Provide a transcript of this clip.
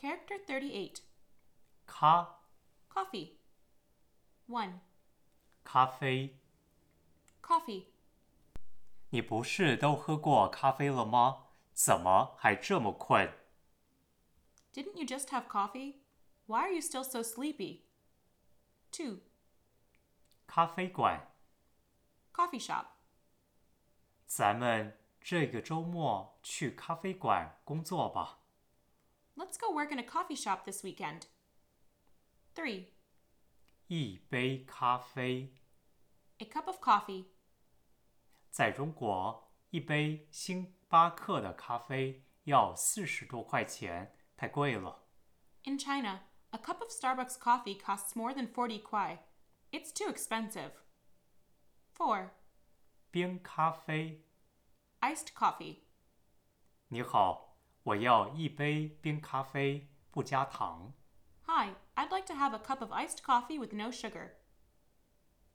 Character 38. 咖 Coffee. 1. 咖啡。 Coffee. 你不是都喝过咖啡了吗？怎么还这么困？ Didn't you just have coffee? Why are you still so sleepy? 2. 咖啡馆。 Coffee shop. 咱们这个周末去咖啡馆工作吧。 Let's go work in a coffee shop this weekend. 3. 一杯咖啡。 A cup of coffee. 在中国，一杯星巴克的咖啡要40多块钱，太贵了。 In China, a cup of Starbucks coffee costs more than 40 kuai. It's too expensive. 4. 冰咖啡。 Iced coffee. 你好，我要一杯冰咖啡，不加糖。 Hi, I'd like to have a cup of iced coffee with no sugar.